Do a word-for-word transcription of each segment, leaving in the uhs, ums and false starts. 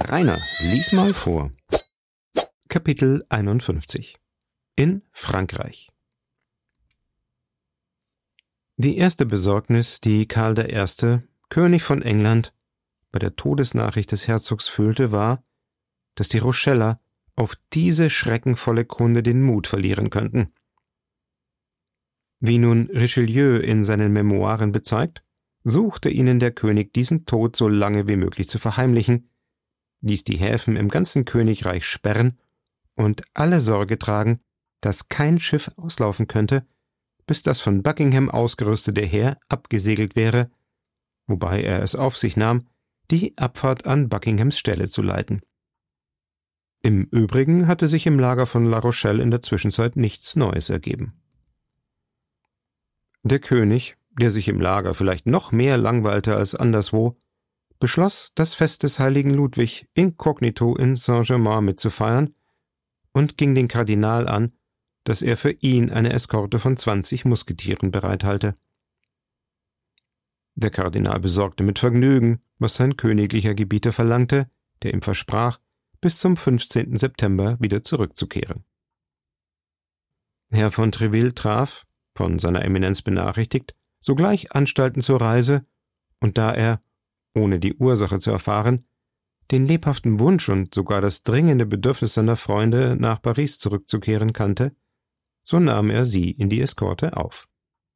Rainer, lies mal vor. Kapitel einundfünfzig. In Frankreich. Die erste Besorgnis, die Karl der Erste, König von England, bei der Todesnachricht des Herzogs fühlte, war, dass die Rocheller auf diese schreckenvolle Kunde den Mut verlieren könnten. Wie nun Richelieu in seinen Memoiren bezeigt, suchte ihnen der König diesen Tod so lange wie möglich zu verheimlichen, ließ die Häfen im ganzen Königreich sperren und alle Sorge tragen, dass kein Schiff auslaufen könnte, bis das von Buckingham ausgerüstete Heer abgesegelt wäre, wobei er es auf sich nahm, die Abfahrt an Buckinghams Stelle zu leiten. Im Übrigen hatte sich im Lager von La Rochelle in der Zwischenzeit nichts Neues ergeben. Der König, der sich im Lager vielleicht noch mehr langweilte als anderswo, beschloss, das Fest des heiligen Ludwig inkognito in Saint-Germain mitzufeiern und ging den Kardinal an, dass er für ihn eine Eskorte von zwanzig Musketieren bereithalte. Der Kardinal besorgte mit Vergnügen, was sein königlicher Gebieter verlangte, der ihm versprach, bis zum fünfzehnten September wieder zurückzukehren. Herr von Treville traf, von seiner Eminenz benachrichtigt, sogleich Anstalten zur Reise, und da er, ohne die Ursache zu erfahren, den lebhaften Wunsch und sogar das dringende Bedürfnis seiner Freunde, nach Paris zurückzukehren, kannte, so nahm er sie in die Eskorte auf.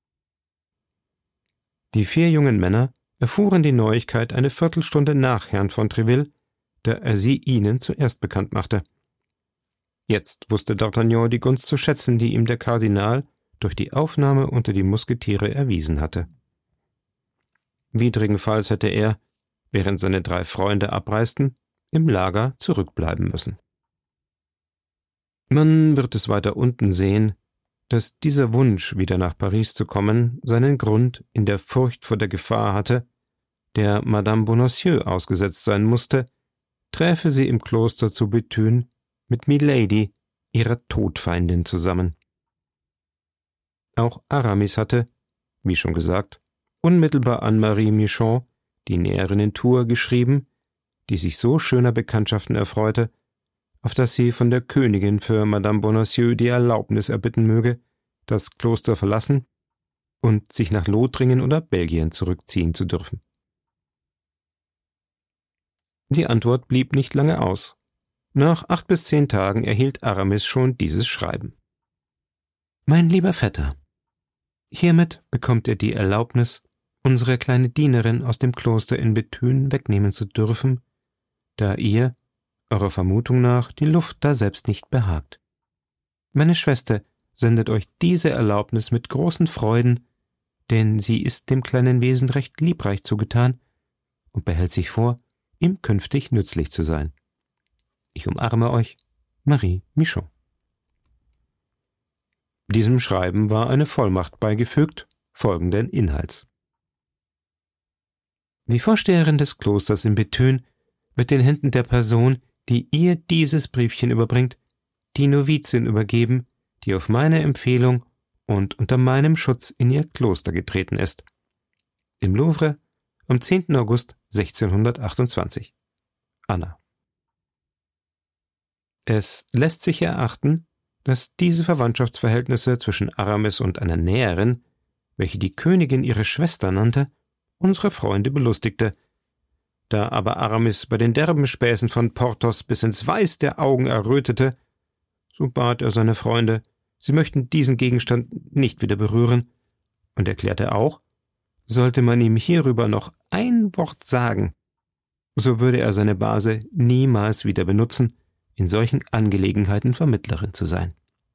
Die vier jungen Männer erfuhren die Neuigkeit eine Viertelstunde nach Herrn von Treville, da er sie ihnen zuerst bekannt machte. Jetzt wusste D'Artagnan die Gunst zu schätzen, die ihm der Kardinal durch die Aufnahme unter die Musketiere erwiesen hatte. Widrigenfalls hätte er, während seine drei Freunde abreisten, im Lager zurückbleiben müssen. Man wird es weiter unten sehen, dass dieser Wunsch, wieder nach Paris zu kommen, seinen Grund in der Furcht vor der Gefahr hatte, der Madame Bonacieux ausgesetzt sein musste, träfe sie im Kloster zu Béthune mit Milady, ihrer Todfeindin, zusammen. Auch Aramis hatte, wie schon gesagt, unmittelbar an Marie Michon, die Näherin in Tours, geschrieben, die sich so schöner Bekanntschaften erfreute, auf dass sie von der Königin für Madame Bonacieux die Erlaubnis erbitten möge, das Kloster verlassen und sich nach Lothringen oder Belgien zurückziehen zu dürfen. Die Antwort blieb nicht lange aus. Nach acht bis zehn Tagen erhielt Aramis schon dieses Schreiben. »Mein lieber Vetter, hiermit bekommt ihr die Erlaubnis, unsere kleine Dienerin aus dem Kloster in Béthune wegnehmen zu dürfen, da ihr, eurer Vermutung nach, die Luft da selbst nicht behagt. Meine Schwester sendet euch diese Erlaubnis mit großen Freuden, denn sie ist dem kleinen Wesen recht liebreich zugetan und behält sich vor, ihm künftig nützlich zu sein. Ich umarme euch, Marie Michon.« Diesem Schreiben war eine Vollmacht beigefügt, folgenden Inhalts. Die Vorsteherin des Klosters in Béthune wird den Händen der Person, die ihr dieses Briefchen überbringt, die Novizin übergeben, die auf meine Empfehlung und unter meinem Schutz in ihr Kloster getreten ist. Im Louvre am zehnten August sechzehnhundertachtundzwanzig. Anna. Es lässt sich erachten, dass diese Verwandtschaftsverhältnisse zwischen Aramis und einer Näherin, welche die Königin ihre Schwester nannte, unsere Freunde belustigte. Da aber Aramis bei den derben Späßen von Porthos bis ins Weiß der Augen errötete, so bat er seine Freunde, sie möchten diesen Gegenstand nicht wieder berühren, und erklärte auch, sollte man ihm hierüber noch ein Wort sagen, so würde er seine Base niemals wieder benutzen, in solchen Angelegenheiten Vermittlerin zu sein.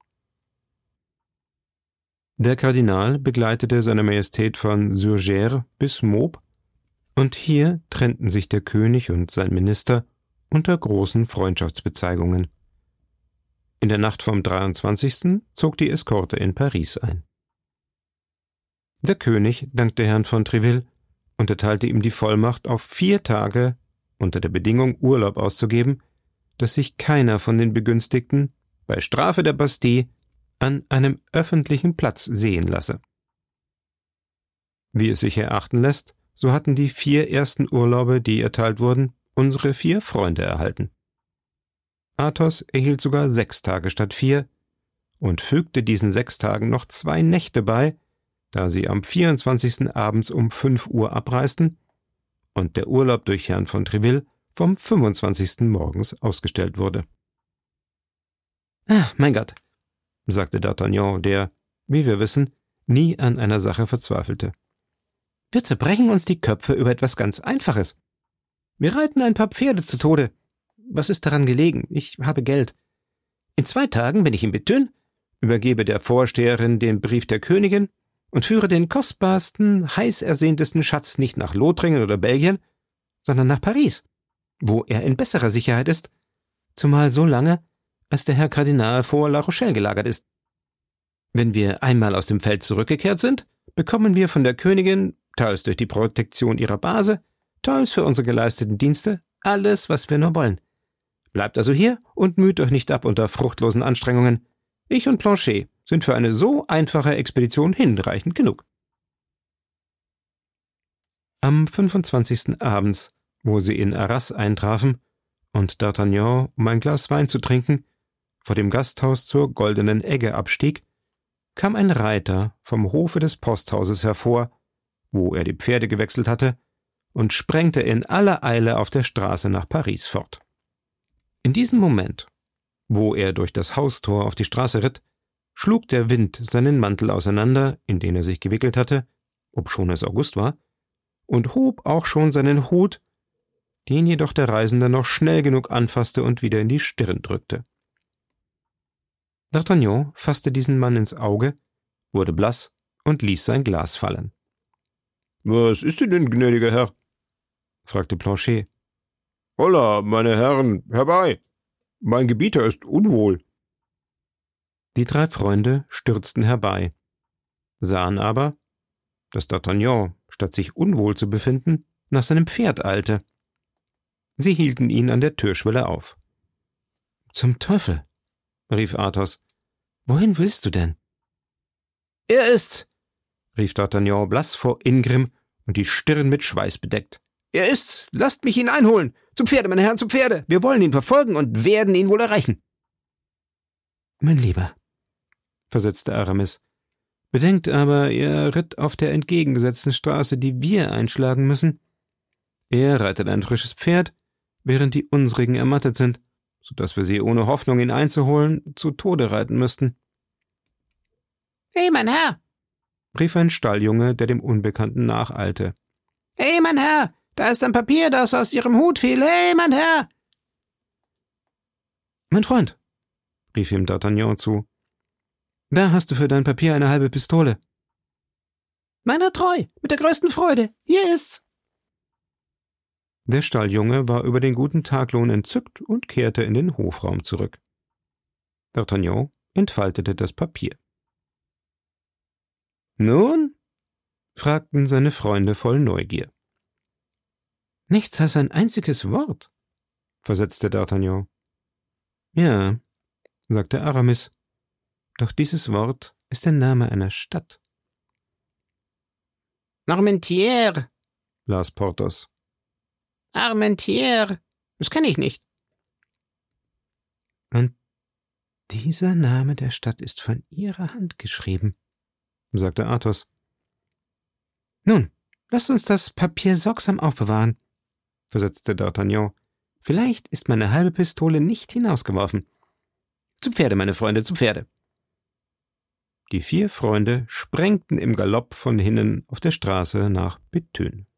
Der Kardinal begleitete seine Majestät von Surgères bis Meaux, und hier trennten sich der König und sein Minister unter großen Freundschaftsbezeigungen. In der Nacht vom dreiundzwanzigsten zog die Eskorte in Paris ein. Der König dankte Herrn von Treville und erteilte ihm die Vollmacht, auf vier Tage unter der Bedingung, Urlaub auszugeben, dass sich keiner von den Begünstigten bei Strafe der Bastille an einem öffentlichen Platz sehen lasse. Wie es sich erachten lässt, so hatten die vier ersten Urlaube, die erteilt wurden, unsere vier Freunde erhalten. Athos erhielt sogar sechs Tage statt vier und fügte diesen sechs Tagen noch zwei Nächte bei, da sie am vierundzwanzigsten abends um fünf Uhr abreisten und der Urlaub durch Herrn von Treville vom fünfundzwanzigsten morgens ausgestellt wurde. »Ah, mein Gott«, sagte D'Artagnan, der, wie wir wissen, nie an einer Sache verzweifelte. »Wir zerbrechen uns die Köpfe über etwas ganz Einfaches. Wir reiten ein paar Pferde zu Tode. Was ist daran gelegen? Ich habe Geld. In zwei Tagen bin ich in Bethune, übergebe der Vorsteherin den Brief der Königin und führe den kostbarsten, heiß ersehntesten Schatz nicht nach Lothringen oder Belgien, sondern nach Paris, wo er in besserer Sicherheit ist, zumal so lange, als der Herr Kardinal vor La Rochelle gelagert ist. Wenn wir einmal aus dem Feld zurückgekehrt sind, bekommen wir von der Königin, teils durch die Protektion ihrer Base, teils für unsere geleisteten Dienste, alles, was wir nur wollen. Bleibt also hier und müht euch nicht ab unter fruchtlosen Anstrengungen. Ich und Planchet sind für eine so einfache Expedition hinreichend genug.« Am fünfundzwanzigsten abends, wo sie in Arras eintrafen und D'Artagnan, um ein Glas Wein zu trinken, vor dem Gasthaus zur Goldenen Egge abstieg, kam ein Reiter vom Hofe des Posthauses hervor, wo er die Pferde gewechselt hatte, und sprengte in aller Eile auf der Straße nach Paris fort. In diesem Moment, wo er durch das Haustor auf die Straße ritt, schlug der Wind seinen Mantel auseinander, in den er sich gewickelt hatte, obschon es August war, und hob auch schon seinen Hut, den jedoch der Reisende noch schnell genug anfasste und wieder in die Stirn drückte. D'Artagnan fasste diesen Mann ins Auge, wurde blass und ließ sein Glas fallen. »Was ist denn, gnädiger Herr?« fragte Planchet. »Holla, meine Herren, herbei! Mein Gebieter ist unwohl.« Die drei Freunde stürzten herbei, sahen aber, dass D'Artagnan, statt sich unwohl zu befinden, nach seinem Pferd eilte. Sie hielten ihn an der Türschwelle auf. »Zum Teufel«, rief Athos, »wohin willst du denn?« »Er ist's«, rief D'Artagnan blass vor Ingrimm und die Stirn mit Schweiß bedeckt. »Er ist's! Lasst mich ihn einholen! Zu Pferde, meine Herren, zu Pferde! Wir wollen ihn verfolgen und werden ihn wohl erreichen!« »Mein Lieber«, versetzte Aramis, »bedenkt aber, er ritt auf der entgegengesetzten Straße, die wir einschlagen müssen. Er reitet ein frisches Pferd, während die unsrigen ermattet sind, so dass wir sie ohne Hoffnung, ihn einzuholen, zu Tode reiten müssten.« »Hey, mein Herr«, rief ein Stalljunge, der dem Unbekannten nacheilte. »Hey, mein Herr, da ist ein Papier, das aus Ihrem Hut fiel. Hey, mein Herr!« »Mein Freund«, rief ihm D'Artagnan zu, »da hast du für dein Papier eine halbe Pistole.« »Meiner treu, mit der größten Freude. Hier ist's.« Der Stalljunge war über den guten Taglohn entzückt und kehrte in den Hofraum zurück. D'Artagnan entfaltete das Papier. »Nun?« fragten seine Freunde voll Neugier. »Nichts als ein einziges Wort«, versetzte D'Artagnan. »Ja«, sagte Aramis, »doch dieses Wort ist der Name einer Stadt.« »Armentières«, las Porthos. »Armentières, das kenne ich nicht.« »Und dieser Name der Stadt ist von Ihrer Hand geschrieben«, sagte Athos. »Nun, lasst uns das Papier sorgsam aufbewahren«, versetzte D'Artagnan. »Vielleicht ist meine halbe Pistole nicht hinausgeworfen. Zu Pferde, meine Freunde, zu Pferde!« Die vier Freunde sprengten im Galopp von hinnen auf der Straße nach Bethune.